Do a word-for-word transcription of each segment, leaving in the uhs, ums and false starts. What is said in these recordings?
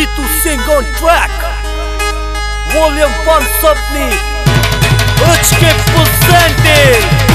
Ritu sing on track. Volume one Sapni H K presented.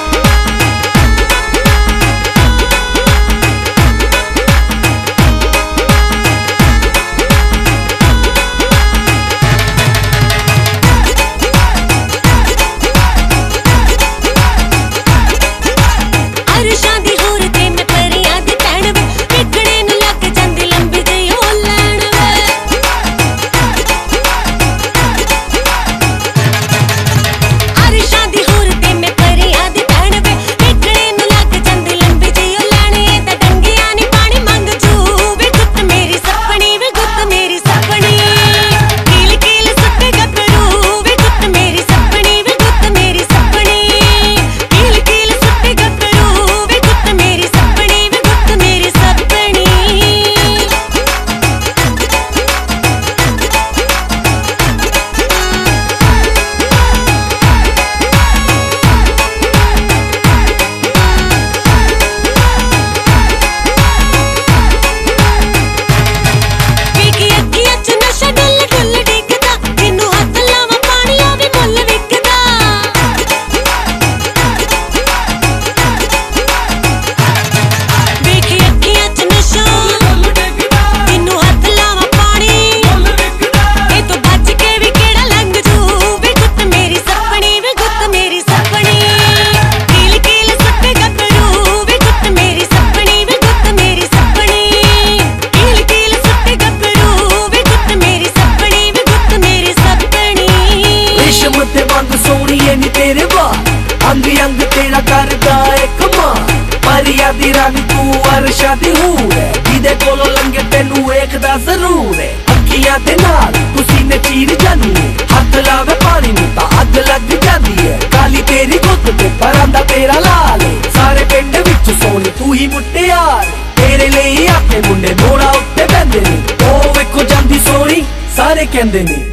अंग अंग तेरा करदा है कमाल परिया दी रानी तू अर्शा दी हूर है जिदे कोलों लंघे तेनू वेखदा जरूर है अखियां दे नाल तू सीने चीर जानी है हथ लावे पानी नू तां अग लग जांदी है काली तेरी गुत्त ते परांदा तेरा लाल है सारे पिंड विच सोनी तू ही मुटियार तेरे लिए आके मुंडे मोड़ा उत्ते बंदे ने ओ वेखो जांदी सोनी सारे कहंदे ने